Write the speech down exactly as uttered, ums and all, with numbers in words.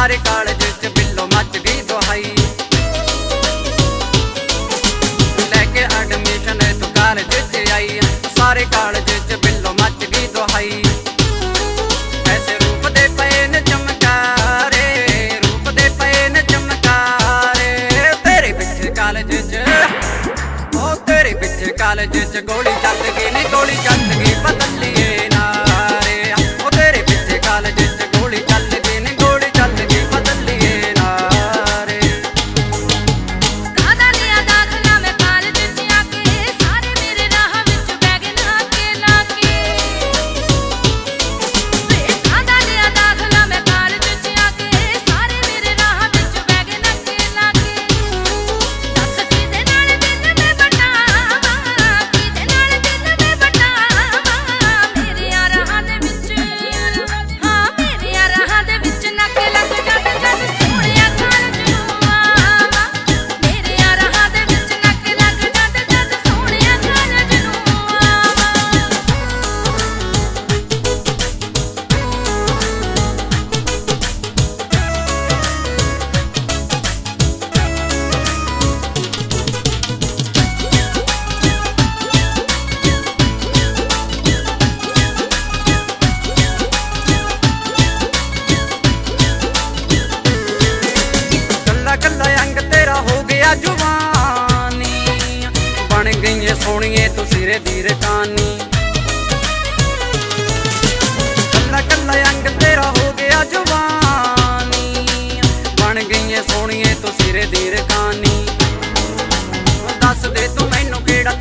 सारे कालज च बिल्लो मच गई दुहाई। लैके एडमिशन तू कालज च आई, सारे कालज च बिल्लो मच गई दुहाई। ऐसे रूप दे पए न चमकारे, रूप दे पए न चमकारे, तेरे पिछे कालज च ओ तेरे पिछे कालज च गोली चल गई नी, गोली चल गई बदलिए नारे। ओ तेरे पिछे कालज च गोली चल गई नी, गोली चल गई बदलिए नारे। कादा लिया दाखला मैं कालज च आके, सारे मेरे राह विच बैग लाके लाके। वे कादा लिया दाखला मैं कालज च आके, सारे मेरे राह विच बैग लाके लाके। दस किदे नाल दिन मैं बटावां, किदे नाल दिन मैं बटावां। मेरियां राहां दे विच, हाँ मेरियां राहां दे विच नक लग जद जद सोहणिया कालज नूं आवां। मेरियां राहां दे विच नक लग जद जद सोहणिया कालज नूं आवां। कल्ला कल्ला अंग तेरा हो गया जुवानी, बन गई सोहणिए तू सिरे दी रकानी। कल्ला कल्ला अंग तेरा हो गया जुवानी, बन गई सोहणिए तू सिरे दी रकानी। दस दे तू मैनू केड़ा